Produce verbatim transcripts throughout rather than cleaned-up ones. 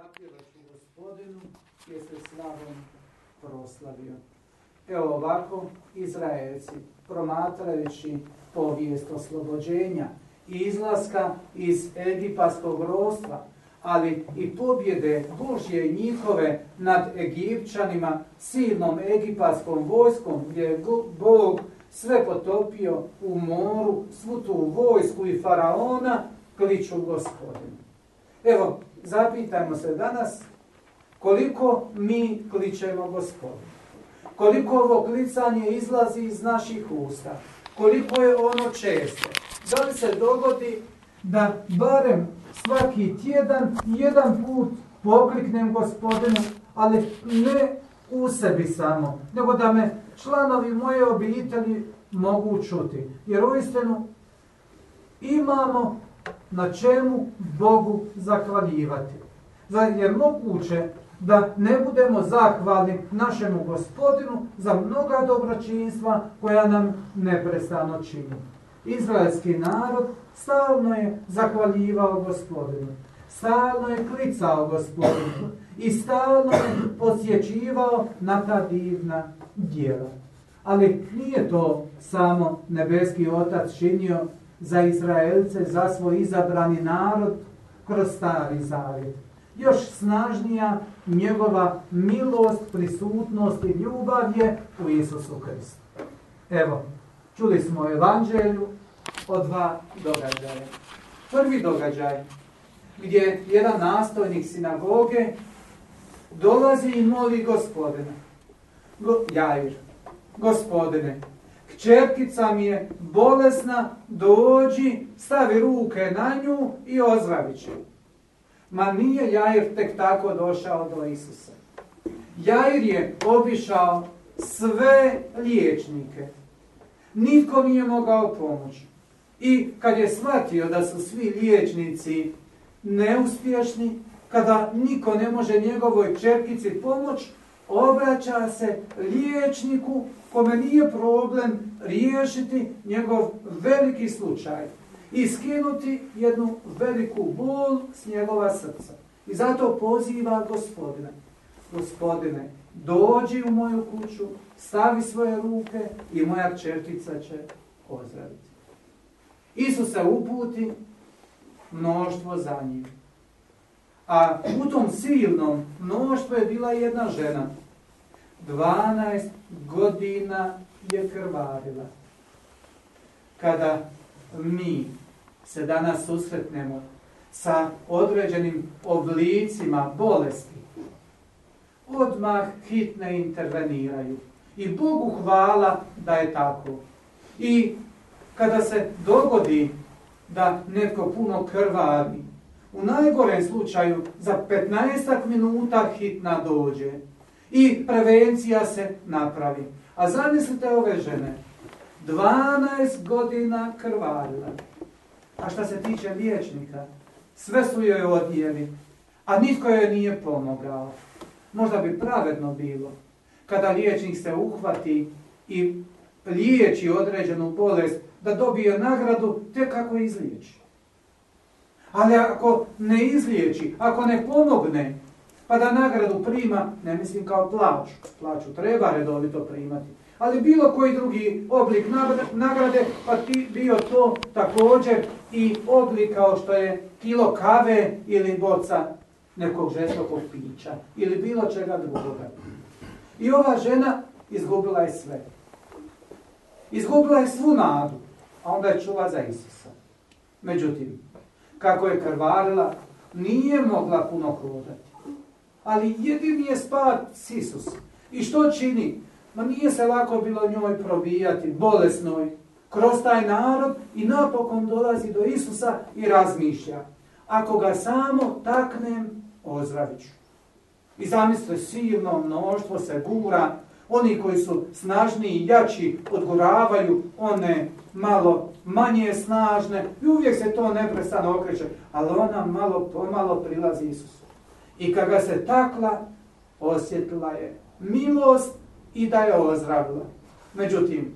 zapjevaću Gospodinu, je se slavom proslavio. Evo ovako, Izraelci, promatrajući povijest oslobođenja i izlaska iz egipatskog ropstva, ali i pobjede Božje i njihove nad Egipćanima, silnom egipatskom vojskom, gdje je Bog sve potopio u moru, svu tu vojsku i faraona, kliču Gospodinu. Evo, zapitajmo se danas koliko mi kličemo Gospodinu. Koliko ovo klicanje izlazi iz naših usta. Koliko je ono često. Da li se dogodi da barem svaki tjedan, jedan put pokliknem Gospodinu, ali ne u sebi samo, nego da me članovi moje obitelji mogu čuti. Jer uistinu imamo na čemu Bogu zahvaljivati. Jer moguće da ne budemo zahvalni našemu Gospodinu za mnoga dobročinstva koja nam neprestano čini. Izraelski narod stalno je zahvaljivao Gospodinu, stalno je klicao Gospodinu i stalno je podsjećivao na ta divna djela. Ali nije to samo nebeski Otac činio za Izraelce, za svoj izabrani narod kroz Stari Zavjet. Još snažnija njegova milost, prisutnost i ljubav je u Isusu Hristu. Evo, čuli smo u Evanđelju o dva događaja. Prvi događaj, gdje jedan nastojnik sinagoge dolazi i moli Gospodina. Go, Jair, Gospodine, kćerkica mi je bolesna, dođi, stavi ruke na nju i ozdravit će. Ma nije Jair tek tako došao do Isusa. Jair je obišao sve liječnike. Nitko nije mogao pomoći. I kad je shvatio da su svi liječnici neuspješni, kada niko ne može njegovoj kćerkici pomoći, obraća se liječniku kome nije problem riješiti njegov veliki slučaj i skinuti jednu veliku bol s njegova srca. I zato poziva Gospodina. Gospodine, dođi u moju kuću, stavi svoje ruke i moja kćerkica će ozdraviti. Isus se uputi, mnoštvo za njim. A u tom silnom mnoštvu je bila jedna žena. dvanaest godina je krvarila. Kada mi se danas susretnemo sa određenim oblicima bolesti, odmah hitne interveniraju. I Bogu hvala da je tako. I kada se dogodi da netko puno krvari, u najgorem slučaju za petnaestak minuta hitna dođe i prevencija se napravi. A zamislite ove žene, dvanaest godina krvarila. A što se tiče liječnika, sve su joj odjeli, a nitko joj nije pomogao. Možda bi pravedno bilo kada liječnik se uhvati i liječi određenu bolest, da dobije nagradu tek kako izliječi. Ali ako ne izliječi, ako ne pomogne, pa da nagradu prima, ne mislim kao plaću, plaću treba redovito primati, ali bilo koji drugi oblik nagrade, pa ti bio to također i oblik kao što je kilo kave ili boca nekog žestokog pića ili bilo čega drugoga. I ova žena izgubila je sve. Izgubila je svu nadu, a onda je čula za Isusa. Međutim, kako je krvarila, nije mogla puno hodati. Ali jedini je spas Isus. I što čini? Ma nije se lako bilo njoj probijati, bolesnoj, kroz taj narod i napokon dolazi do Isusa i razmišlja. Ako ga samo taknem, ozdravit ću. I zamislite, silno mnoštvo se gura, oni koji su snažniji i jači odguravaju one malo manje snažne i uvijek se to neprestano okreće, ali ona malo pomalo prilazi Isusu. I kad ga se takla, osjetila je milost i da je ozdravila. Međutim,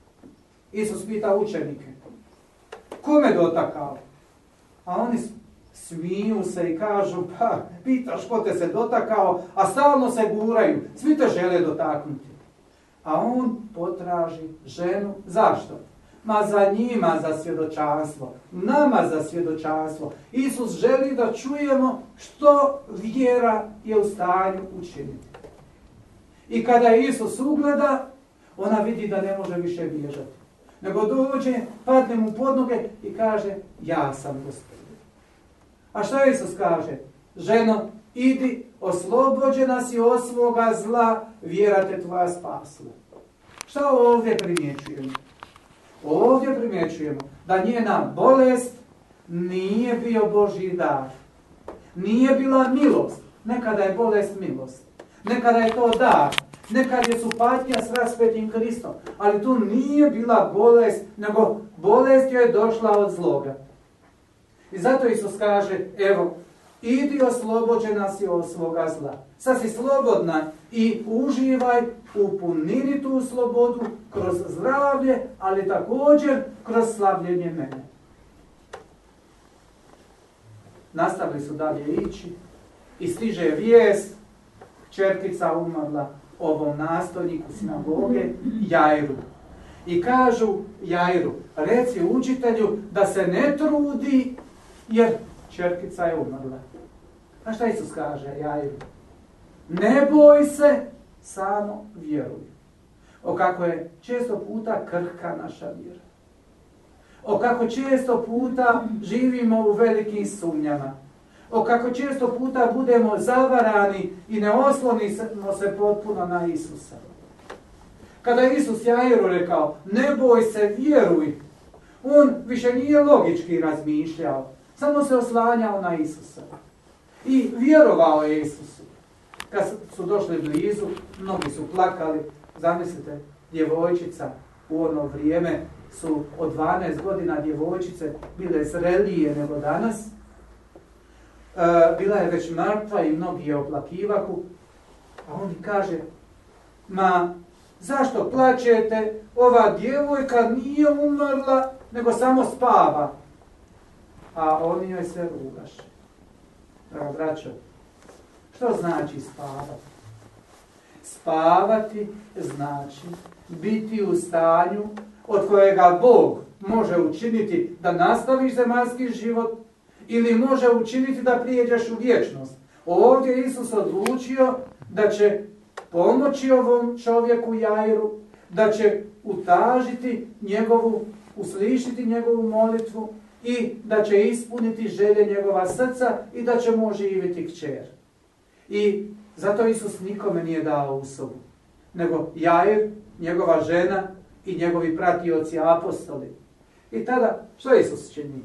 Isus pita učenike, kome dotakao? A oni smiju se i kažu, pa pitaš ko te se dotakao, a stalno se guraju, svi te žele dotaknuti. A on potraži ženu. Zašto? Ma za njima za svjedočanstvo, nama za svjedočanstvo. Isus želi da čujemo što vjera je u stanju učiniti. I kada Isus ugleda, ona vidi da ne može više bježati. Nego dođe, padne mu pod noge i kaže, ja sam Gospodin. A šta Isus kaže? Ženo, idi, oslobođena si od svoga zla, vjera te tvoja spasila. Šta ovdje primjećujemo? Ovdje primjećujemo da njena bolest nije bio Božji dar. Nije bila milost. Nekada je bolest milost. Nekada je to dar. Nekad je su patnja s raspetim Kristom. Ali tu nije bila bolest, nego bolest joj je došla od zloga. I zato Isus kaže, evo, idi oslobođena si od svoga zla. Sad si slobodna i uživaj u punini tu slobodu kroz zdravlje, ali također kroz slavljenje mene. Nastavili su dalje ići i stiže vijest, kćerkica umrla ovom nastojniku sinagoge Jairu. I kažu Jairu, reci učitelju da se ne trudi jer kćerkica je umrla. A šta Isus kaže Jairu? Ne boj se, samo vjeruj. O kako je često puta krhka naša vjera. O kako često puta živimo u velikim sumnjama. O kako često puta budemo zavarani i ne oslonimo se potpuno na Isusa. Kada je Isus Jairu rekao, ne boj se, vjeruj, on više nije logički razmišljao, samo se oslanjao na Isusa. I vjerovao je Isusu. Kad su došli blizu, mnogi su plakali. Zamislite, djevojčica u ono vrijeme su od dvanaest godina djevojčice bile zrelije nego danas. E, bila je već mrtva i mnogi je oplakivahu. A on kaže, ma zašto plačete? Ova djevojka nije umrla, nego samo spava. A oni joj se rugaše. Drago braćo, što znači spavati? Spavati znači biti u stanju od kojega Bog može učiniti da nastaviš zemaljski život ili može učiniti da prijeđeš u vječnost. Ovdje je Isus odlučio da će pomoći ovom čovjeku Jairu, da će utažiti njegovu, uslišiti njegovu molitvu i da će ispuniti želje njegova srca i da će mu oživiti kćer. I zato Isus nikome nije dao usobu, nego Jair, njegova žena i njegovi pratioci apostoli. I tada, što Isus čini?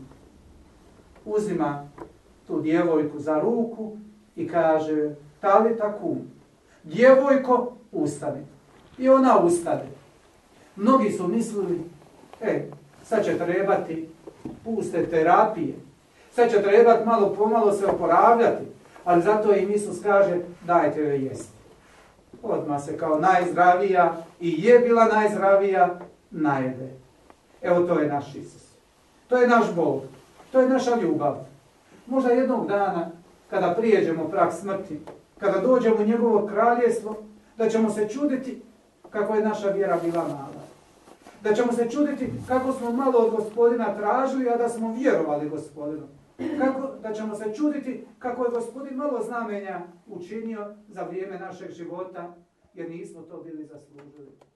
Uzima tu djevojku za ruku i kaže, talita kum, djevojko, ustani. I ona ustane. Mnogi su mislili, e, sad će trebati puste terapije, sad će trebati malo pomalo se oporavljati, ali zato im Isus kaže, dajte joj jesti. Odmah se kao najzdravija i je bila najzdravija, najede. Evo to je naš Isus. To je naš Bog. To je naša ljubav. Možda jednog dana, kada prijeđemo prag smrti, kada dođemo u njegovo kraljevstvo, da ćemo se čuditi kako je naša vjera bila mala. Da ćemo se čuditi kako smo malo od Gospodina tražili, a da smo vjerovali Gospodinu. Kako, da ćemo se čuditi kako je Gospodin malo znamenja učinio za vrijeme našeg života, jer nismo to bili zaslužili.